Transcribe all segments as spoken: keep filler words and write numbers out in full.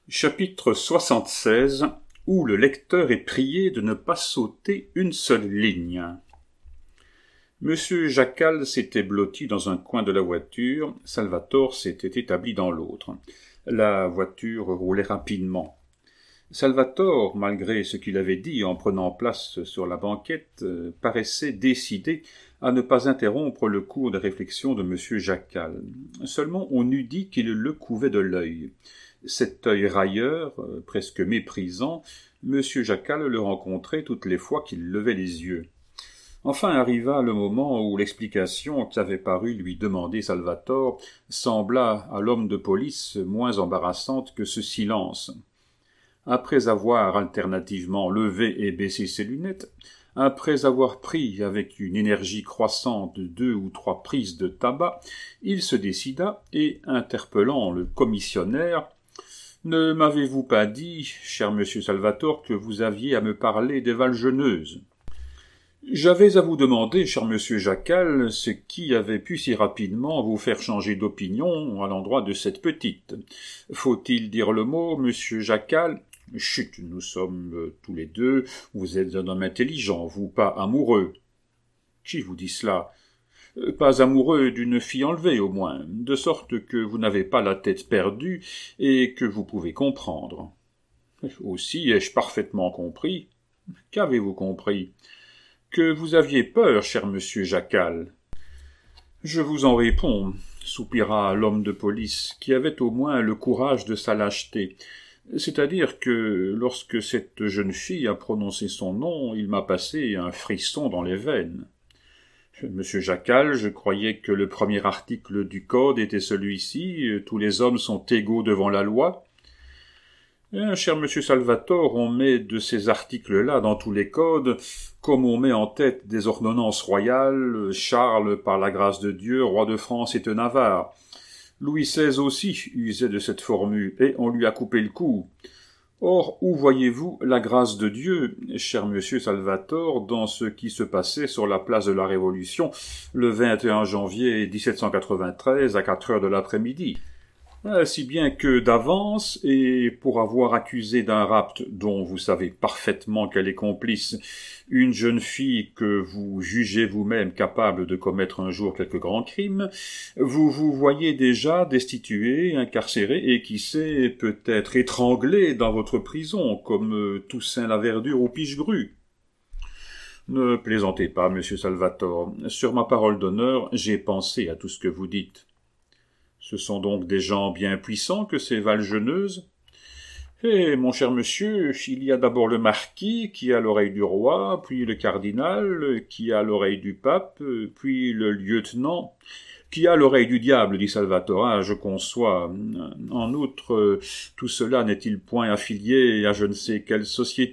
Chapitre soixante-seize où le lecteur est prié de ne pas sauter une seule ligne. Monsieur Jacal s'était blotti dans un coin de la voiture, Salvatore s'était établi dans l'autre. La voiture roulait rapidement. Salvatore, malgré ce qu'il avait dit en prenant place sur la banquette, paraissait décidé à ne pas interrompre le cours de réflexion de monsieur Jacal. Seulement on eût dit qu'il le couvait de l'œil. Cet œil railleur, presque méprisant, monsieur Jacal le rencontrait toutes les fois qu'il levait les yeux. Enfin arriva le moment où l'explication qu'avait paru lui demander Salvatore sembla à l'homme de police moins embarrassante que ce silence. Après avoir alternativement levé et baissé ses lunettes, après avoir pris avec une énergie croissante deux ou trois prises de tabac, il se décida et, interpellant le commissionnaire, « Ne m'avez-vous pas dit, cher monsieur Salvatore, que vous aviez à me parler des Valgeneuses ?» J'avais à vous demander, cher monsieur Jacal, ce qui avait pu si rapidement vous faire changer d'opinion à l'endroit de cette petite. Faut-il dire le mot, monsieur Jacal ? Chut, nous sommes euh, tous les deux, vous êtes un homme intelligent, vous pas amoureux. Qui vous dit cela ? euh, Pas amoureux d'une fille enlevée, au moins, de sorte que vous n'avez pas la tête perdue et que vous pouvez comprendre. Aussi ai-je parfaitement compris. Qu'avez-vous compris ? Que vous aviez peur, cher monsieur Jacal. Je vous en réponds, soupira l'homme de police, qui avait au moins le courage de sa lâcheté. C'est-à-dire que, lorsque cette jeune fille a prononcé son nom, il m'a passé un frisson dans les veines. Monsieur Jacal, je croyais que le premier article du code était celui-ci, tous les hommes sont égaux devant la loi. Eh, cher monsieur Salvatore, on met de ces articles-là dans tous les codes, comme on met en tête des ordonnances royales, Charles, par la grâce de Dieu, roi de France et de Navarre. Louis seize aussi usait de cette formule, et on lui a coupé le cou. Or, où voyez-vous la grâce de Dieu, cher monsieur Salvatore, dans ce qui se passait sur la place de la Révolution le vingt et un janvier dix-sept cent quatre-vingt-treize à quatre heures de l'après-midi ? Si bien que d'avance, et pour avoir accusé d'un rapt dont vous savez parfaitement qu'elle est complice, une jeune fille que vous jugez vous-même capable de commettre un jour quelque grand crime, vous vous voyez déjà destitué, incarcéré et qui sait, peut-être étranglé dans votre prison, comme Toussaint Laverdure ou Pichegru. Ne plaisantez pas, monsieur Salvatore. Sur ma parole d'honneur, j'ai pensé à tout ce que vous dites. Ce sont donc des gens bien puissants que ces Valgeneuses. Eh, mon cher monsieur, il y a d'abord le marquis, qui a l'oreille du roi, puis le cardinal, qui a l'oreille du pape, puis le lieutenant, qui a l'oreille du diable, dit Salvatore. Ah, je conçois. En outre, tout cela n'est-il point affilié à je ne sais quelle société ?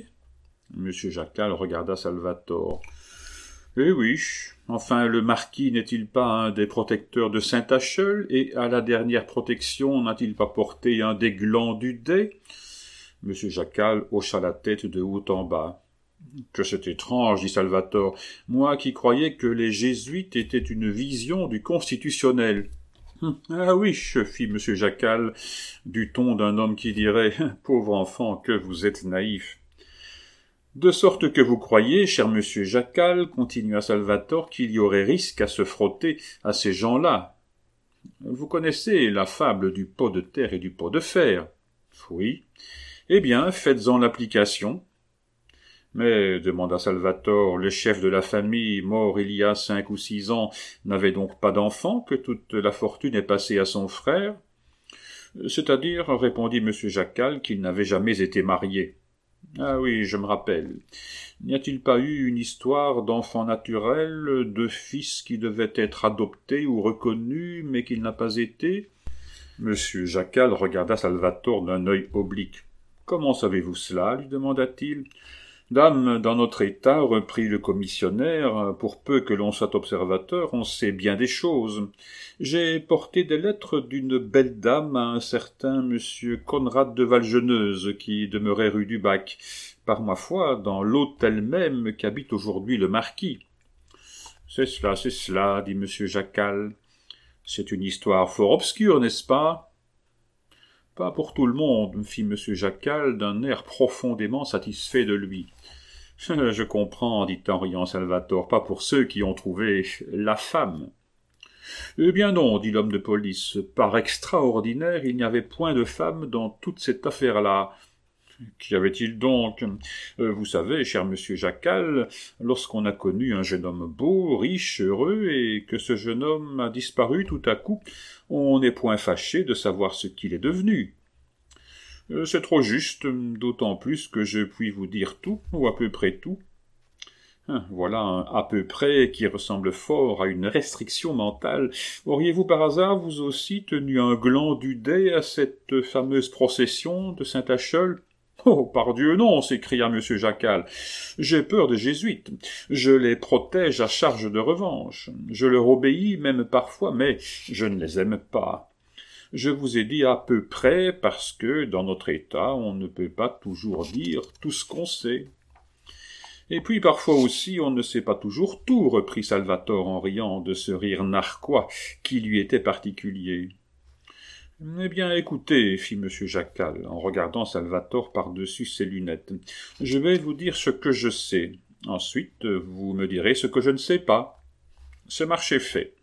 Monsieur Jacal regarda Salvatore. Eh oui, enfin, le marquis n'est-il pas un des protecteurs de Saint-Acheul, et à la dernière protection n'a-t-il pas porté un des glands du dais ? Monsieur Jacal hocha la tête de haut en bas. Que c'est étrange, dit Salvatore, moi qui croyais que les jésuites étaient une vision du constitutionnel. Ah oui, fit monsieur Jacal, du ton d'un homme qui dirait « Pauvre enfant, que vous êtes naïf !» De sorte que vous croyez, cher monsieur Jacal, continua Salvatore, qu'il y aurait risque à se frotter à ces gens-là. Vous connaissez la fable du pot de terre et du pot de fer. Oui. Eh bien, faites-en l'application. Mais, demanda Salvatore, le chef de la famille, mort il y a cinq ou six ans, n'avait donc pas d'enfant, que toute la fortune est passée à son frère? C'est-à-dire, répondit monsieur Jacal, qu'il n'avait jamais été marié. Ah oui, je me rappelle. N'y a-t-il pas eu une histoire d'enfant naturel, de fils qui devait être adopté ou reconnu, mais qu'il n'a pas été? Monsieur Jacal regarda Salvatore d'un œil oblique. « Comment savez-vous cela ?» lui demanda-t-il. « Dame, dans notre état, reprit le commissionnaire, pour peu que l'on soit observateur, on sait bien des choses. J'ai porté des lettres d'une belle dame à un certain monsieur Conrad de Valgeneuse, qui demeurait rue du Bac, par ma foi, dans l'hôtel même qu'habite aujourd'hui le marquis. »« C'est cela, c'est cela, dit monsieur Jacal. C'est une histoire fort obscure, n'est-ce pas ? « Pas pour tout le monde, » fit M. Jacal d'un air profondément satisfait de lui. « Je comprends, dit en riant Salvatore, pas pour ceux qui ont trouvé la femme. » « Eh bien non, dit l'homme de police, par extraordinaire, il n'y avait point de femme dans toute cette affaire-là. » « Qu'y avait-il donc ? euh, Vous savez, cher monsieur Jacal, lorsqu'on a connu un jeune homme beau, riche, heureux, et que ce jeune homme a disparu tout à coup, on n'est point fâché de savoir ce qu'il est devenu. Euh, c'est trop juste, d'autant plus que je puis vous dire tout, ou à peu près tout. Voilà un à peu près qui ressemble fort à une restriction mentale. Auriez-vous par hasard, vous aussi, tenu un gland du dé à cette fameuse procession de Saint-Acheul ? Oh, pardieu, non, s'écria M. Jacal. J'ai peur des jésuites. Je les protège à charge de revanche. Je leur obéis même parfois, mais je ne les aime pas. Je vous ai dit à peu près parce que, dans notre état, on ne peut pas toujours dire tout ce qu'on sait. Et puis parfois aussi on ne sait pas toujours tout, reprit Salvatore en riant de ce rire narquois qui lui était particulier. « Eh bien, écoutez, fit M. Jacal, en regardant Salvatore par-dessus ses lunettes, je vais vous dire ce que je sais. Ensuite, vous me direz ce que je ne sais pas. Ce marché fait.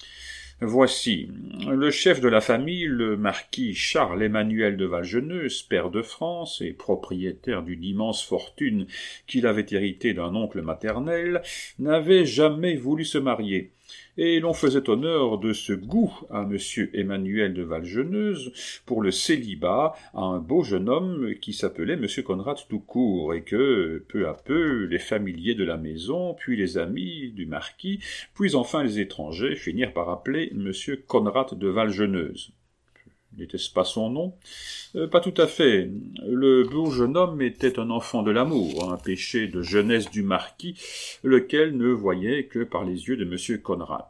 Voici, le chef de la famille, le marquis Charles-Emmanuel de Valgeneuze, pair de France et propriétaire d'une immense fortune qu'il avait héritée d'un oncle maternel, n'avait jamais voulu se marier, et l'on faisait honneur de ce goût à M. Emmanuel de Valgeneuze pour le célibat à un beau jeune homme qui s'appelait M. Conrad tout court, et que, peu à peu, les familiers de la maison, puis les amis du marquis, puis enfin les étrangers finirent par appeler M. Conrad de Valgeneuze. N'était-ce pas son nom ? euh, Pas tout à fait. Le beau jeune homme était un enfant de l'amour, un péché de jeunesse du marquis, lequel ne voyait que par les yeux de M. Conrad.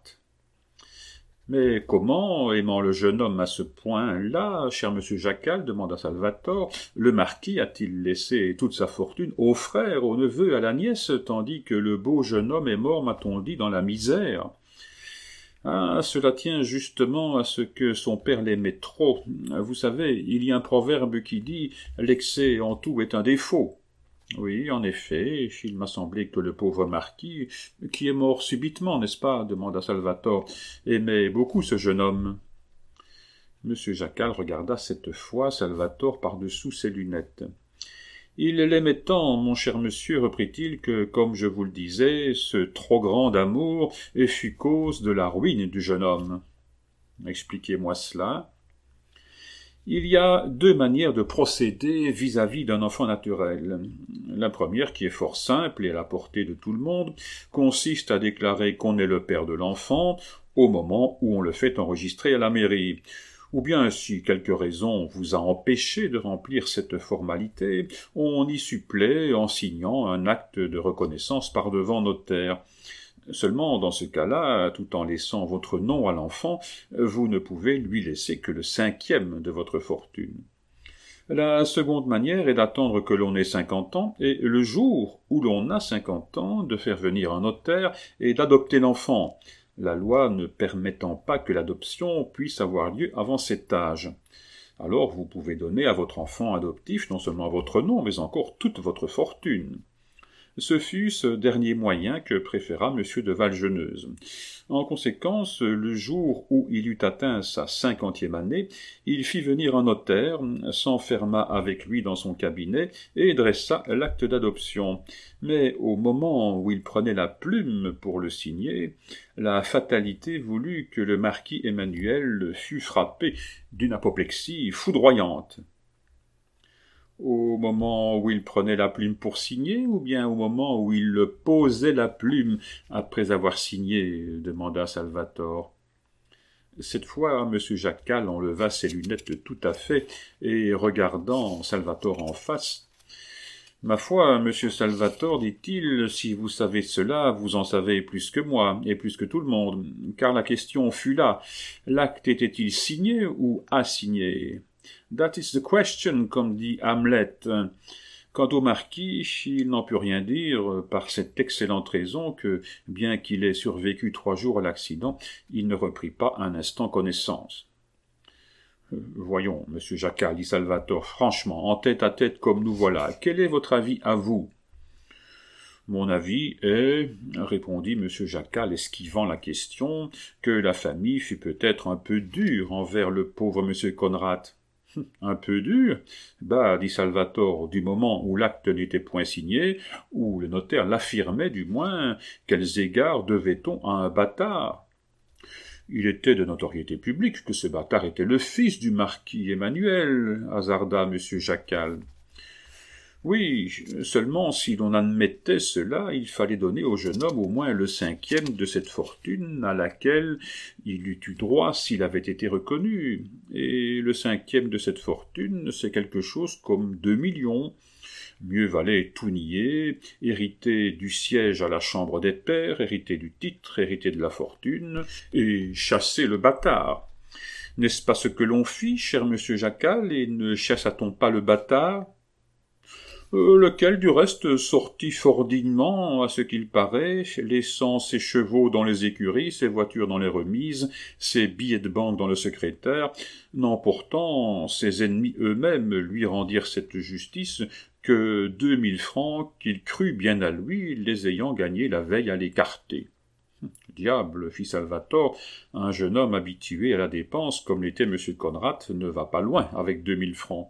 Mais comment, aimant le jeune homme à ce point-là, cher monsieur Jacal, demanda Salvatore, le marquis a-t-il laissé toute sa fortune aux frères, aux neveux, à la nièce, tandis que le beau jeune homme est mort, m'a-t-on dit, dans la misère ? Ah, cela tient justement à ce que son père l'aimait trop. Vous savez, il y a un proverbe qui dit « l'excès en tout est un défaut ». Oui, en effet, il m'a semblé que le pauvre marquis, qui est mort subitement, n'est-ce pas, demanda Salvatore, aimait beaucoup ce jeune homme. Monsieur Jacal regarda cette fois Salvatore par-dessous ses lunettes. Il l'aimait tant, mon cher monsieur, reprit-il, que, comme je vous le disais, ce trop grand amour fut cause de la ruine du jeune homme. Expliquez-moi cela. Il y a deux manières de procéder vis-à-vis d'un enfant naturel. La première, qui est fort simple et à la portée de tout le monde, consiste à déclarer qu'on est le père de l'enfant au moment où on le fait enregistrer à la mairie. Ou bien, si quelque raison vous a empêché de remplir cette formalité, on y supplée en signant un acte de reconnaissance par devant notaire. Seulement, dans ce cas-là, tout en laissant votre nom à l'enfant, vous ne pouvez lui laisser que le cinquième de votre fortune. La seconde manière est d'attendre que l'on ait cinquante ans, et le jour où l'on a cinquante ans, de faire venir un notaire et d'adopter l'enfant, la loi ne permettant pas que l'adoption puisse avoir lieu avant cet âge. Alors vous pouvez donner à votre enfant adoptif non seulement votre nom, mais encore toute votre fortune. Ce fut ce dernier moyen que préféra M. de Valgeneuze. En conséquence, le jour où il eut atteint sa cinquantième année, il fit venir un notaire, s'enferma avec lui dans son cabinet et dressa l'acte d'adoption. Mais au moment où il prenait la plume pour le signer, la fatalité voulut que le marquis Emmanuel fût frappé d'une apoplexie foudroyante. Au moment où il prenait la plume pour signer, ou bien au moment où il posait la plume après avoir signé, demanda Salvatore. Cette fois, M. Jacal enleva ses lunettes tout à fait, et regardant Salvatore en face, « Ma foi, monsieur Salvatore, dit-il, si vous savez cela, vous en savez plus que moi, et plus que tout le monde, car la question fut là. L'acte était-il signé ou assigné ? That is the question, comme dit Hamlet. Quant au marquis, il n'en put rien dire par cette excellente raison que, bien qu'il ait survécu trois jours à l'accident, il ne reprit pas un instant connaissance. « Voyons, monsieur Jacal, dit Salvatore, franchement, en tête-à-tête comme nous voilà, quel est votre avis à vous ?»« Mon avis est, répondit monsieur Jacal, esquivant la question, que la famille fut peut-être un peu dure envers le pauvre monsieur Conrad. »« Un peu dur ? Bah, dit Salvatore, du moment où l'acte n'était point signé, où le notaire l'affirmait du moins, quels égards devait-on à un bâtard ? Il était de notoriété publique que ce bâtard était le fils du marquis Emmanuel, hasarda monsieur Jacal. Oui, seulement si l'on admettait cela, il fallait donner au jeune homme au moins le cinquième de cette fortune à laquelle il eût eu droit s'il avait été reconnu, et le cinquième de cette fortune, c'est quelque chose comme deux millions. Mieux valait tout nier, hériter du siège à la chambre des pairs, hériter du titre, hériter de la fortune, et chasser le bâtard. N'est-ce pas ce que l'on fit, cher monsieur Jacal, et ne chassa-t-on pas le bâtard ? Euh, lequel, du reste, sortit fort dignement, à ce qu'il paraît, laissant ses chevaux dans les écuries, ses voitures dans les remises, ses billets de banque dans le secrétaire, n'emportant ses ennemis eux-mêmes lui rendirent cette justice que deux mille francs qu'il crut bien à lui, les ayant gagnés la veille à l'écarter. Diable, fit Salvatore, un jeune homme habitué à la dépense, comme l'était M. Conrad, ne va pas loin avec deux mille francs.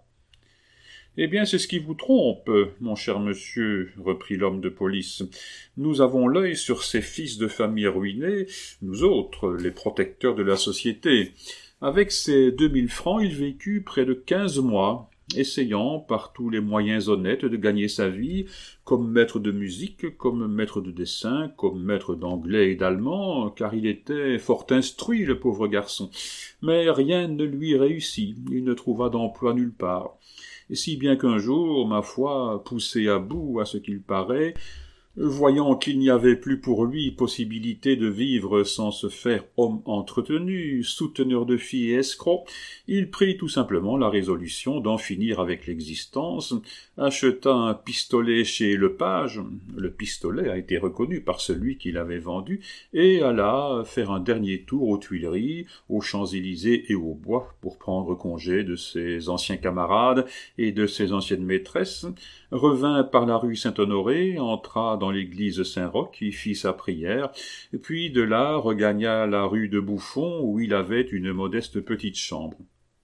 Eh bien, c'est ce qui vous trompe, mon cher monsieur, reprit l'homme de police. Nous avons l'œil sur ces fils de famille ruinés, nous autres, les protecteurs de la société. Avec ces deux mille francs, il vécut près de quinze mois, essayant par tous les moyens honnêtes de gagner sa vie, comme maître de musique, comme maître de dessin, comme maître d'anglais et d'allemand, car il était fort instruit, le pauvre garçon. Mais rien ne lui réussit, il ne trouva d'emploi nulle part. Et si bien qu'un jour, ma foi, poussé à bout à ce qu'il paraît, voyant qu'il n'y avait plus pour lui possibilité de vivre sans se faire homme entretenu, souteneur de filles et escroc, il prit tout simplement la résolution d'en finir avec l'existence, acheta un pistolet chez Lepage, le pistolet a été reconnu par celui qui l'avait vendu, et alla faire un dernier tour aux Tuileries, aux Champs-Élysées et au Bois pour prendre congé de ses anciens camarades et de ses anciennes maîtresses, revint par la rue Saint-Honoré, entra dans l'église Saint-Roch, y fit sa prière, puis de là regagna la rue de Bouffon, où il avait une modeste petite chambre.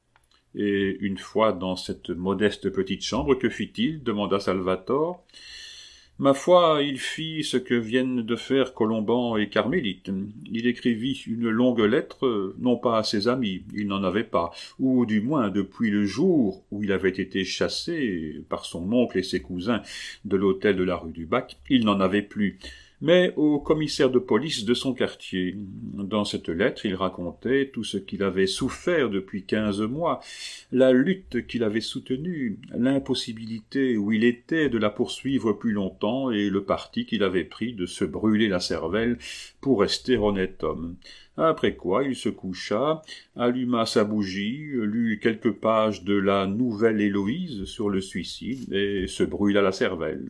Et une fois dans cette modeste petite chambre, que fit-il ? Demanda Salvatore. Ma foi, il fit ce que viennent de faire Colomban et Carmélite. Il écrivit une longue lettre, non pas à ses amis, il n'en avait pas, ou du moins depuis le jour où il avait été chassé par son oncle et ses cousins de l'hôtel de la rue du Bac, il n'en avait plus, mais au commissaire de police de son quartier. Dans cette lettre, il racontait tout ce qu'il avait souffert depuis quinze mois, la lutte qu'il avait soutenue, l'impossibilité où il était de la poursuivre plus longtemps et le parti qu'il avait pris de se brûler la cervelle pour rester honnête homme. Après quoi, il se coucha, alluma sa bougie, lut quelques pages de la Nouvelle Héloïse sur le suicide et se brûla la cervelle.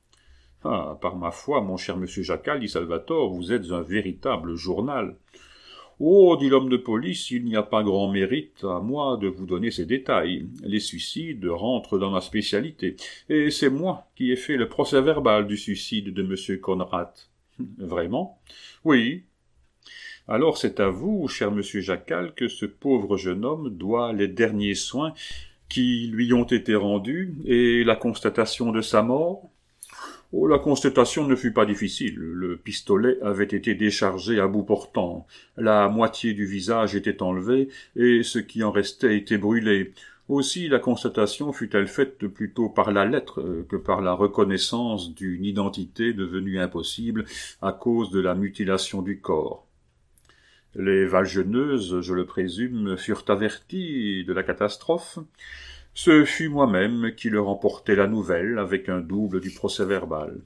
« Ah, par ma foi, mon cher monsieur Jacal, dit Salvatore, vous êtes un véritable journal. »« Oh, dit l'homme de police, il n'y a pas grand mérite à moi de vous donner ces détails. Les suicides rentrent dans ma spécialité, et c'est moi qui ai fait le procès-verbal du suicide de monsieur Conrad. »« Vraiment ? » ?»« Oui. » »« Alors c'est à vous, cher monsieur Jacal, que ce pauvre jeune homme doit les derniers soins qui lui ont été rendus, et la constatation de sa mort ? » Oh, la constatation ne fut pas difficile. Le pistolet avait été déchargé à bout portant. La moitié du visage était enlevée, et ce qui en restait était brûlé. Aussi, la constatation fut-elle faite plutôt par la lettre que par la reconnaissance d'une identité devenue impossible à cause de la mutilation du corps. Les Valgeneuses, je le présume, furent avertis de la catastrophe. Ce fut moi-même qui leur emportai la nouvelle avec un double du procès-verbal.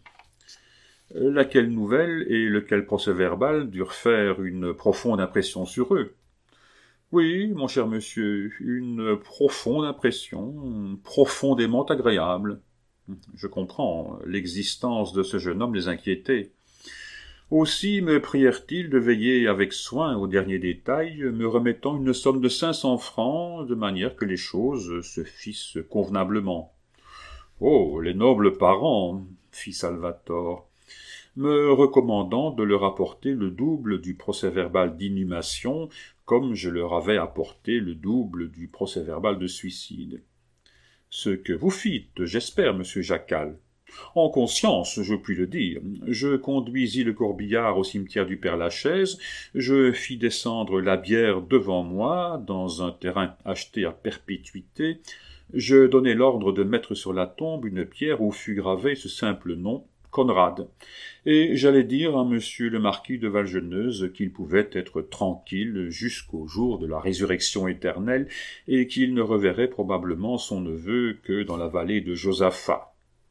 Laquelle nouvelle et lequel procès-verbal durent faire une profonde impression sur eux. Oui, mon cher monsieur, une profonde impression, profondément agréable. Je comprends, l'existence de ce jeune homme les inquiétait. Aussi me prièrent-ils de veiller avec soin aux derniers détails, me remettant une somme de cinq cents francs, de manière que les choses se fissent convenablement. « Oh, les nobles parents !» fit Salvator, me recommandant de leur apporter le double du procès-verbal d'inhumation, comme je leur avais apporté le double du procès-verbal de suicide. « Ce que vous fîtes, j'espère, monsieur Jacal. » « En conscience, je puis le dire. Je conduisis le corbillard au cimetière du Père-Lachaise, je fis descendre la bière devant moi, dans un terrain acheté à perpétuité, je donnai l'ordre de mettre sur la tombe une pierre où fut gravé ce simple nom, Conrad, et j'allais dire à monsieur le marquis de Valgeneuse qu'il pouvait être tranquille jusqu'au jour de la résurrection éternelle, et qu'il ne reverrait probablement son neveu que dans la vallée de Josaphat.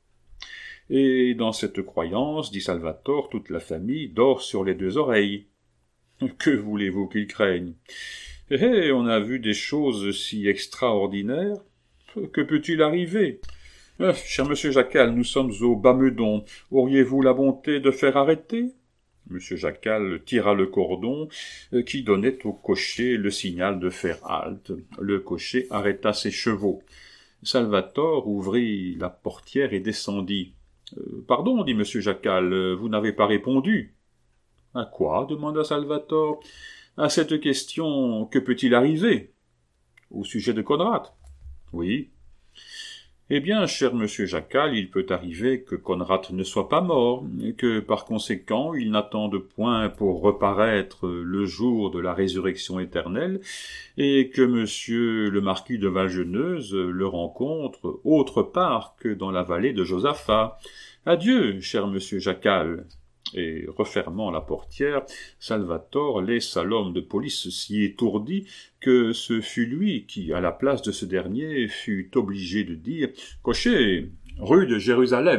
Et dans cette croyance, dit Salvator, toute la famille dort sur les deux oreilles. Que voulez-vous qu'ils craignent? Eh, on a vu des choses si extraordinaires. Que peut-il arriver? Eh, cher monsieur Jacal, nous sommes au Bas-Meudon. Auriez-vous la bonté de faire arrêter? Monsieur Jacal tira le cordon qui donnait au cocher le signal de faire halte. Le cocher arrêta ses chevaux. Salvator ouvrit la portière et descendit. Euh, « Pardon, dit monsieur Jacal, vous n'avez pas répondu. »« À quoi ?» demanda Salvator. « À cette question, que peut-il arriver ?»« Au sujet de Conrad. »« Oui. »« Eh bien, cher monsieur Jacal, il peut arriver que Conrad ne soit pas mort, et que, par conséquent, il n'attende point pour reparaître le jour de la résurrection éternelle, et que monsieur le marquis de Valgeneuse le rencontre autre part que dans la vallée de Josaphat. Adieu, cher monsieur Jacal. » Et, refermant la portière, Salvator laissa l'homme de police si étourdi que ce fut lui qui, à la place de ce dernier, fut obligé de dire « Cocher, rue de Jérusalem !»